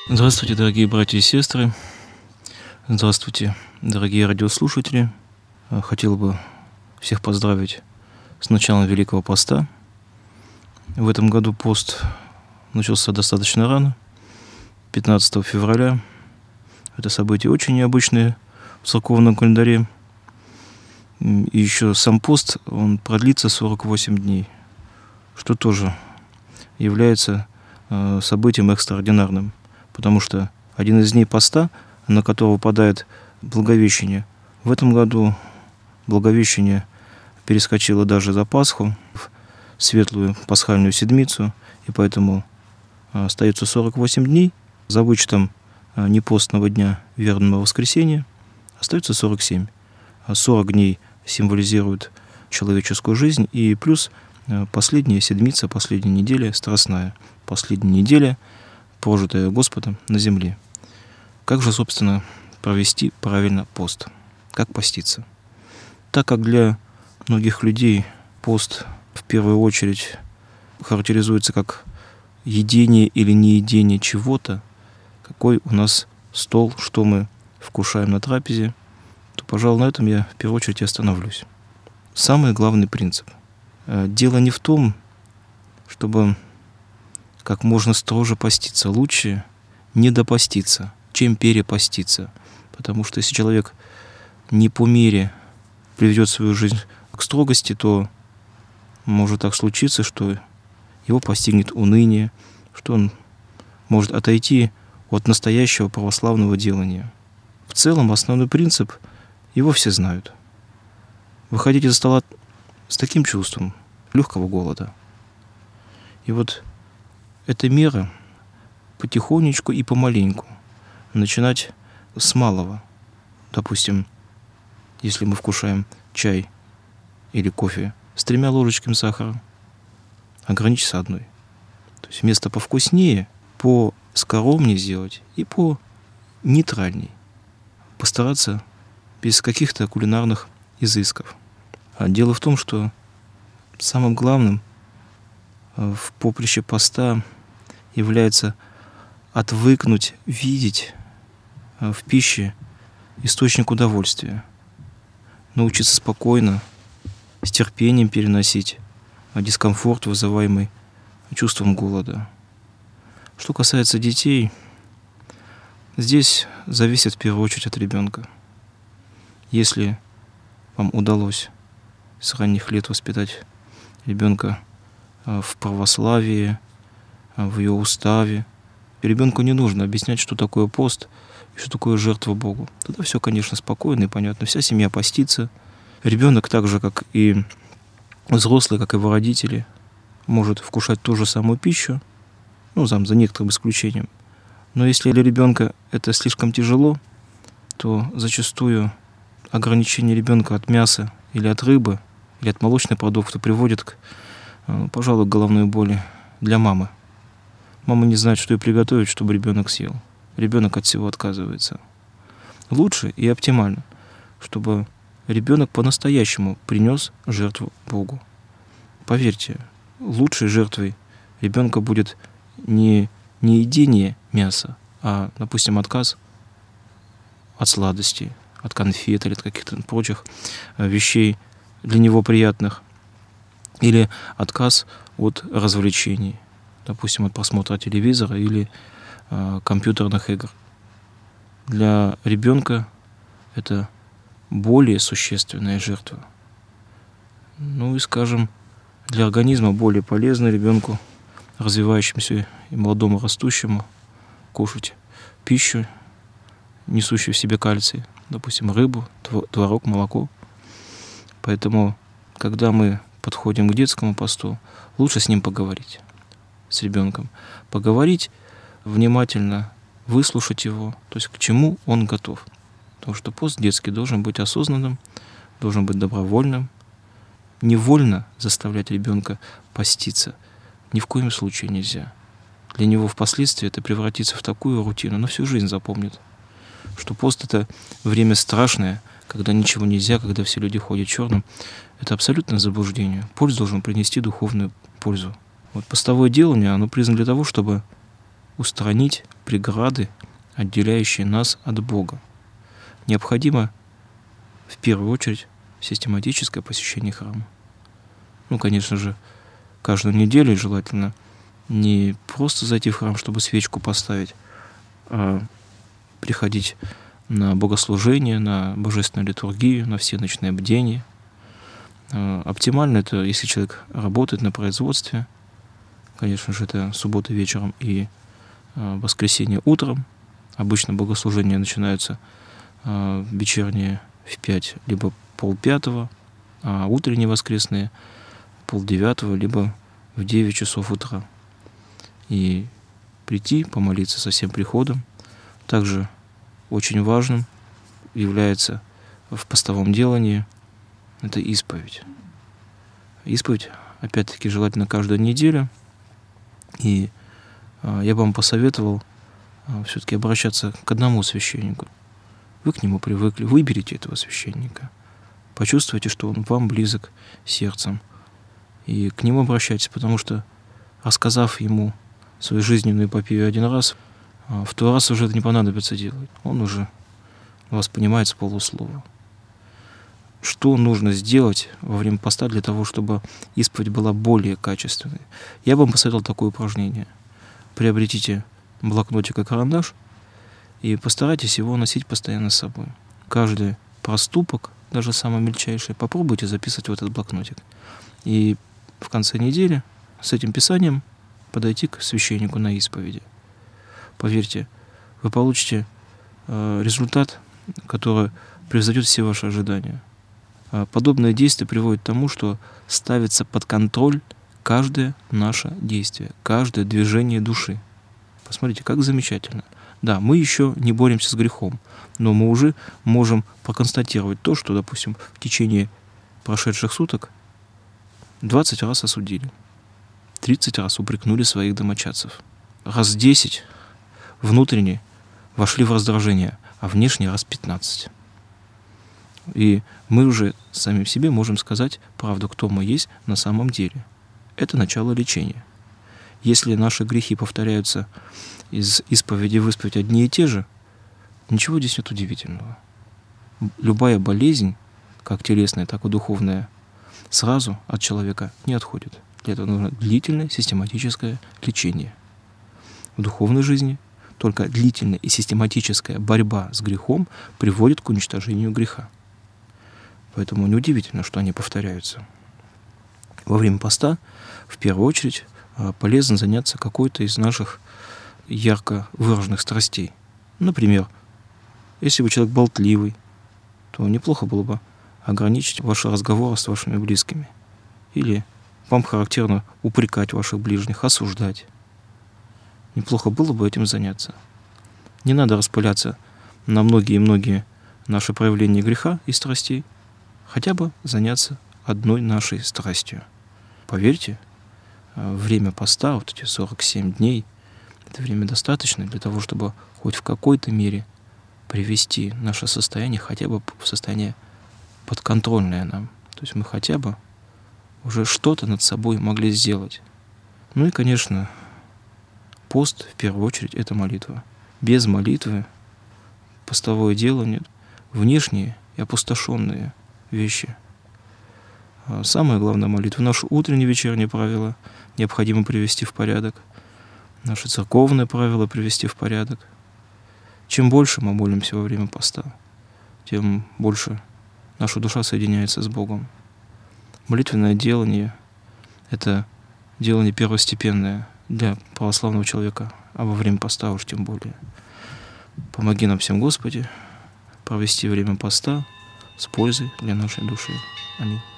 Здравствуйте, дорогие братья и сестры. Здравствуйте, дорогие радиослушатели. Хотел бы всех поздравить с началом Великого Поста. В этом году пост начался достаточно рано, 15 февраля. Это событие очень необычное в церковном календаре. И еще сам пост, он продлится 48 дней, что тоже является событием экстраординарным. Потому что один из дней поста, на который выпадает Благовещение, в этом году Благовещение перескочило даже за Пасху, в светлую пасхальную седмицу, и поэтому остается 48 дней, за вычетом непостного дня вербного воскресенья, остается 47. 40 дней символизируют человеческую жизнь, и плюс последняя седмица, последняя неделя страстная, последняя неделя, прожитое Господом на земле. Как же, собственно, провести правильно пост? Как поститься? Так как для многих людей пост в первую очередь характеризуется как едение или неедение чего-то, какой у нас стол, что мы вкушаем на трапезе, то, пожалуй, на этом я в первую очередь и остановлюсь. Самый главный принцип. Дело не в том, чтобы как можно строже поститься. Лучше не допоститься, чем перепоститься. Потому что если человек не по мере приведет свою жизнь к строгости, то может так случиться, что его постигнет уныние, что он может отойти от настоящего православного делания. В целом основной принцип, его все знают. Выходите за стола с таким чувством легкого голода. И вот эта мера потихонечку и помаленьку начинать с малого. Допустим, если мы вкушаем чай или кофе с 3 ложечками сахара, ограничиться одной. То есть вместо повкуснее, поскоромнее сделать и по нейтральней. Постараться без каких-то кулинарных изысков. А дело в том, что самым главным в поприще поста является отвыкнуть видеть в пище источник удовольствия, научиться спокойно, с терпением переносить дискомфорт, вызываемый чувством голода. Что касается детей, здесь зависит в первую очередь от ребенка. Если вам удалось с ранних лет воспитать ребенка в православии, в ее уставе, ребенку не нужно объяснять, что такое пост и что такое жертва Богу. Тогда все, конечно, спокойно и понятно. Вся семья постится. Ребенок, так же, как и взрослый, как и его родители, может вкушать ту же самую пищу, за некоторым исключением. Но если для ребенка это слишком тяжело, то зачастую ограничение ребенка от мяса или от рыбы, или от молочных продуктов приводит к, пожалуй, к головной боли для мамы. Мама не знает, что ей приготовить, чтобы ребенок съел. Ребенок от всего отказывается. Лучше и оптимально, чтобы ребенок по-настоящему принес жертву Богу. Поверьте, лучшей жертвой ребенка будет не едение мяса, а, допустим, отказ от сладостей, от конфет или от каких-то прочих вещей для него приятных, или отказ от развлечений, допустим, от просмотра телевизора или компьютерных игр. Для ребенка это более существенная жертва. И, скажем, для организма более полезно ребенку, развивающемуся и молодому растущему, кушать пищу, несущую в себе кальций, допустим, рыбу, творог, молоко. Поэтому, когда мы подходим к детскому посту, лучше с ним поговорить, с ребенком. Поговорить внимательно, выслушать его, то есть к чему он готов. Потому что пост детский должен быть осознанным, должен быть добровольным. Невольно заставлять ребенка поститься ни в коем случае нельзя. Для него впоследствии это превратится в такую рутину, но всю жизнь запомнит, что пост — это время страшное, когда ничего нельзя, когда все люди ходят черным. Это абсолютное заблуждение. Пост должен принести духовную пользу. Постовое делание, оно признано для того, чтобы устранить преграды, отделяющие нас от Бога. Необходимо в первую очередь систематическое посещение храма. Конечно же, каждую неделю желательно не просто зайти в храм, чтобы свечку поставить, а приходить на богослужение, на божественную литургию, на все ночные бдения. Оптимально это, если человек работает на производстве, конечно же, это суббота вечером и воскресенье утром. Обычно богослужения начинаются вечерние в 5, либо 4:30, а утренние воскресные 8:30, либо в 9 часов утра. И прийти, помолиться со всем приходом. Также очень важным является в постовом делании это исповедь. Исповедь, опять-таки, желательно каждую неделю. И я бы вам посоветовал все-таки обращаться к одному священнику. Вы к нему привыкли, выберите этого священника. Почувствуйте, что он вам близок сердцем. И к нему обращайтесь, потому что, рассказав ему свою жизненную эпопею один раз, второй раз уже это не понадобится делать. Он уже вас понимает с полуслова. Что нужно сделать во время поста для того, чтобы исповедь была более качественной? Я бы вам посоветовал такое упражнение. Приобретите блокнотик и карандаш и постарайтесь его носить постоянно с собой. Каждый проступок, даже самый мельчайший, попробуйте записывать в этот блокнотик. И в конце недели с этим писанием подойти к священнику на исповеди. Поверьте, вы получите результат, который превзойдет все ваши ожидания. Подобное действие приводит к тому, что ставится под контроль каждое наше действие, каждое движение души. Посмотрите, как замечательно. Да, мы еще не боремся с грехом, но мы уже можем проконстатировать то, что, допустим, в течение прошедших суток 20 раз осудили, 30 раз упрекнули своих домочадцев, раз 10 внутренне вошли в раздражение, а внешне раз 15. И мы уже самим себе можем сказать правду, кто мы есть на самом деле. Это начало лечения. Если наши грехи повторяются из исповеди в исповедь одни и те же, ничего здесь нет удивительного. Любая болезнь, как телесная, так и духовная, сразу от человека не отходит. Для этого нужно длительное систематическое лечение. В духовной жизни только длительная и систематическая борьба с грехом приводит к уничтожению греха. Поэтому неудивительно, что они повторяются. Во время поста, в первую очередь, полезно заняться какой-то из наших ярко выраженных страстей. Например, если вы человек болтливый, то неплохо было бы ограничить ваши разговоры с вашими близкими. Или вам характерно упрекать ваших ближних, осуждать. Неплохо было бы этим заняться. Не надо распыляться на многие-многие наши проявления греха и страстей, хотя бы заняться одной нашей страстью. Поверьте, время поста, вот эти 47 дней, это время достаточно для того, чтобы хоть в какой-то мере привести наше состояние хотя бы в состояние подконтрольное нам. То есть мы хотя бы уже что-то над собой могли сделать. И, конечно, пост, в первую очередь, это молитва. Без молитвы постовое делание, внешние и опустошенные вещи. Самое главное — молитва. Наши утренние и вечерние правила необходимо привести в порядок. Наши церковные правила привести в порядок. Чем больше мы молимся во время поста, тем больше наша душа соединяется с Богом. Молитвенное делание — это делание первостепенное для православного человека, а во время поста уж тем более. Помоги нам всем, Господи, провести время поста с пользой для нашей души. Аминь.